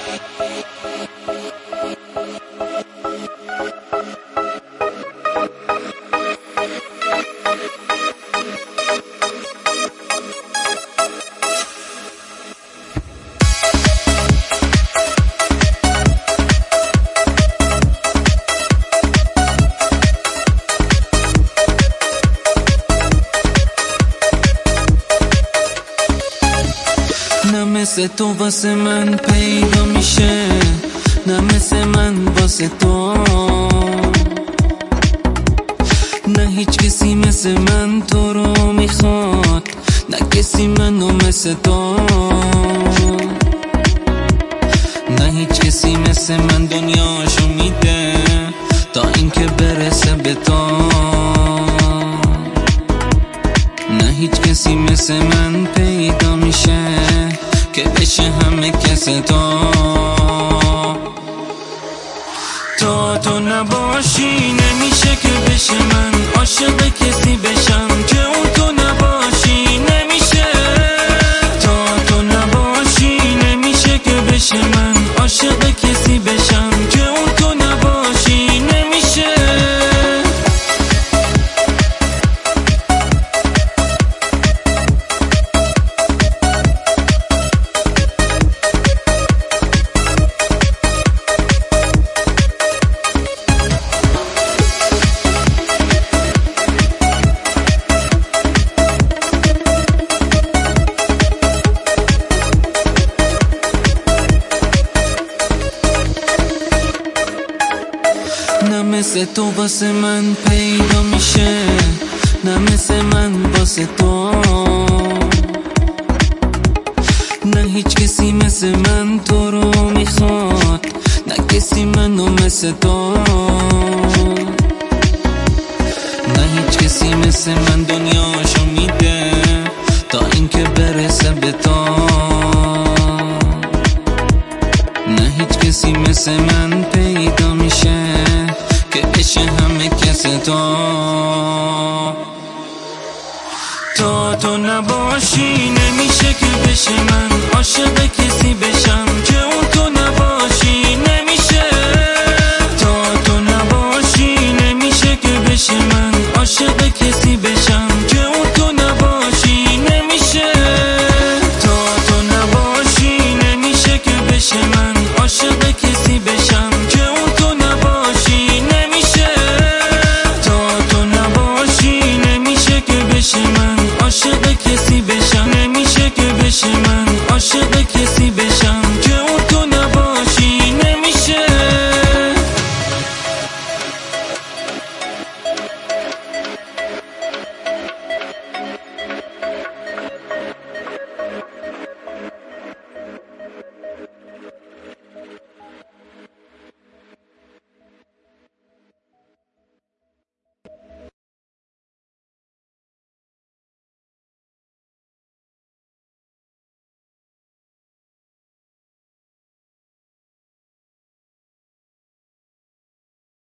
نه مثل تو واسه من پیدا میشه، نه مثل من واسه تو، نه هیچ کسی مثل من تو رو میخواد، نه کسی منو مثل تو، نه هیچ کسی مثل من دنیاشو میده تا اینکه برسه به تو، نه هیچ کسی مثل من پیدا میشه که بشه همه کس تو نباشی نمیشه که بشه من عاشق کسی بشم که اون تو نباشی، نمیشه تو نباشی نمیشه که بشه من عاشق کسی بشم که اون تو نباشی، نمیشه. نه مثل تو واسه من پیدا میشه، نه مثل من واسه تو، نه هیچ کسی مثل من تو رو میخواد، نه کسی منو مثل تو، نه هیچ کسی مثل من دنیاشو میده تا اینکه برسه به تو، نه هیچ کسی مثل من پیدا میشه که بشه همه کس تو نباشی نمیشه که بشه من عاشق کسی بشم